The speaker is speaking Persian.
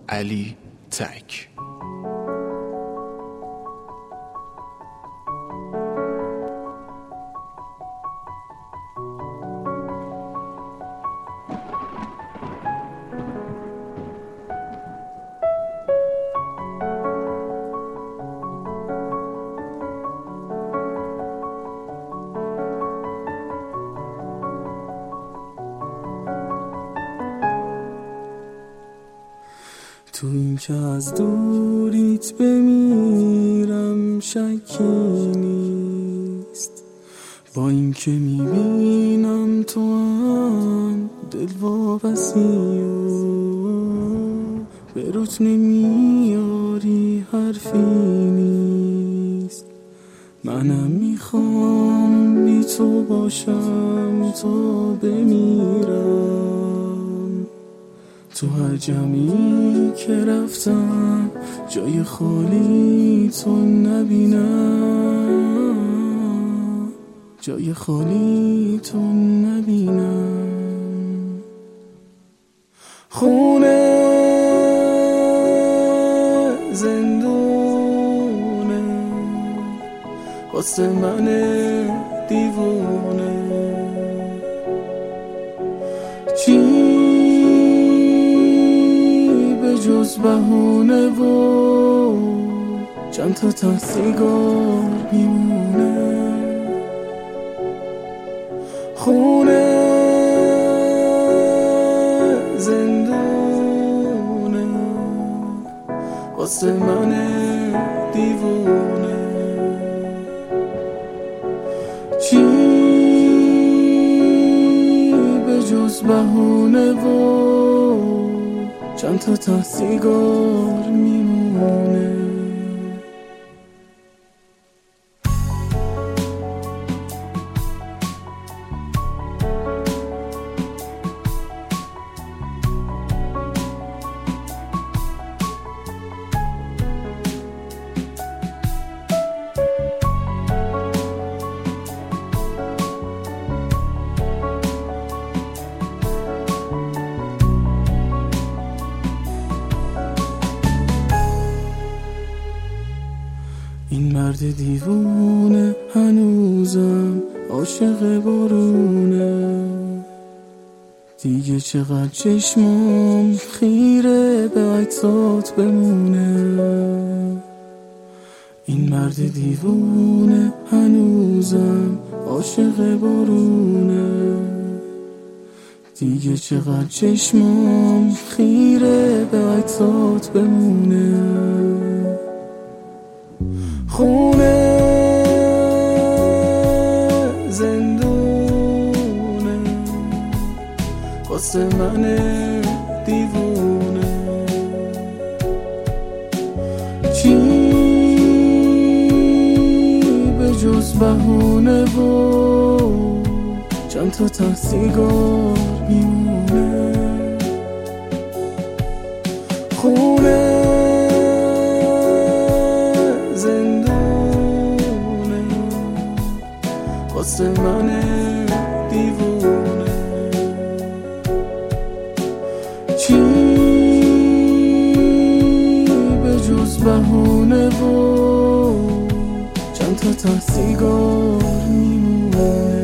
علی تک. تو این که از دوریت بمیرم شکی نیست، با این که میبینم تو هم دل وابسی و به روت نمیاری حرفی نیست. منم میخوام بی تو باشم تا بمیرم، تو هر جمعی که رفتم جای خالی تو نبینم، جای خالی تو نبینم. خونه زندونه واسه من دیوونه، چی جز بهونه و چند تا سیگار میمونه. خونه زندونه واسه من دیوونه، چی به جز بهونه و چند تا سیگار میمونه. این مرد دیوونه هنوزم عاشق بارونه، دیگه چقدر چشمام خیره به عکسات بمونه. این مرد دیوونه هنوزم عاشق بارونه، دیگه چقدر چشمام خیره به عکسات بمونه. خونه زندونه واسه من دیوونه، چی به جز بهونه و چند تا سیگار میمونه. خونه واسه من دیوونه، چی به جز بهونه و چند تا سیگار میمونه.